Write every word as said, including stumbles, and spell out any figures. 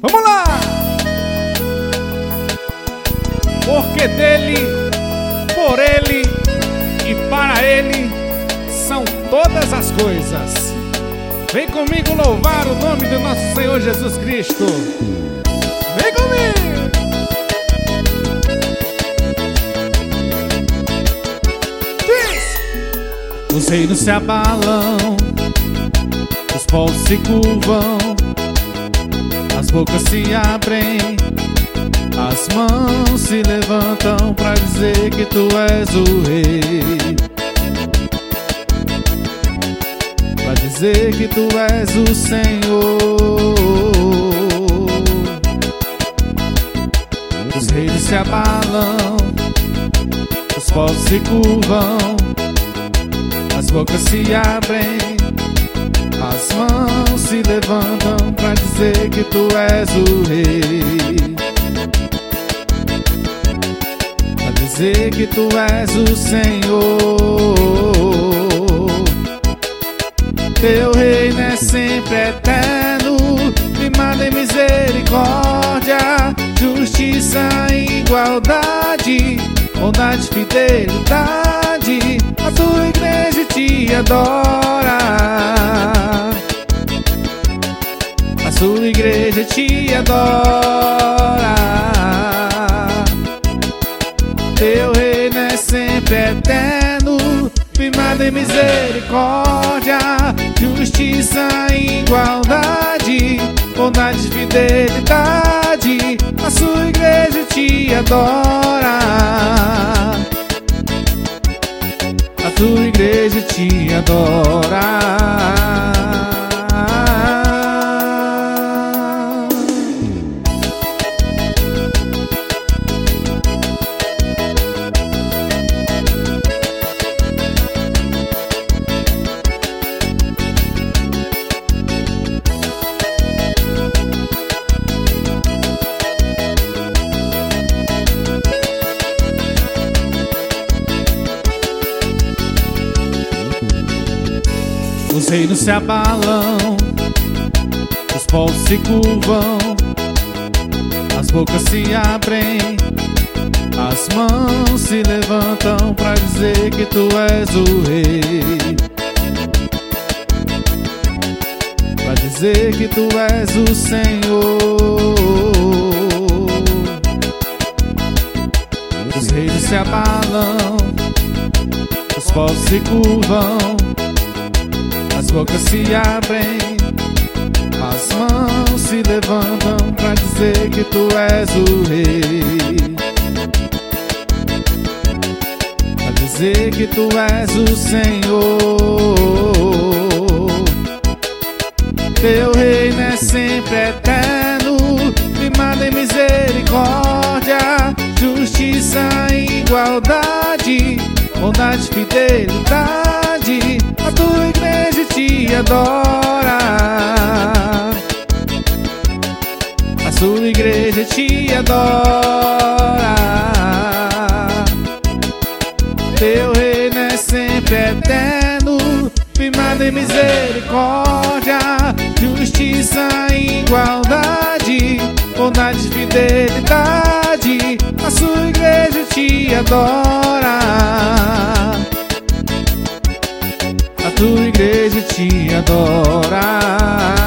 Vamos lá! Porque dele, por ele e para ele são todas as coisas. Vem comigo louvar o nome do nosso Senhor Jesus Cristo. Vem comigo! Diz! Os reinos se abalam, os povos se curvam, as bocas se abrem, as mãos se levantam pra dizer que tu és o rei, pra dizer que tu és o Senhor. Os reinos se abalam, os povos se curvam, as bocas se abrem, as mãos se levantam pra dizer que tu és o rei, pra dizer que tu és o Senhor. Teu reino é sempre eterno, firmado em misericórdia, justiça e igualdade, bondade e fidelidade. A tua igreja te adora, a sua igreja te adora. Teu reino é sempre eterno, firmado em misericórdia, justiça e igualdade, bondade e fidelidade. A sua igreja te adora, a tua igreja te adora. Os reinos se abalam, os povos se curvam, as bocas se abrem, as mãos se levantam pra dizer que tu és o rei, pra dizer que tu és o Senhor. Os reinos se abalam, os povos se curvam, as bocas se abrem, as mãos se levantam pra dizer que tu és o rei, pra dizer que tu és o Senhor. Teu reino é sempre eterno, firmado em misericórdia, justiça e igualdade, bondade e fidelidade. A tua igreja te adora, a sua igreja te adora. Teu reino é sempre eterno, firmado em misericórdia, justiça e igualdade, bondade e fidelidade. A sua igreja te adora, a tua igreja te adora.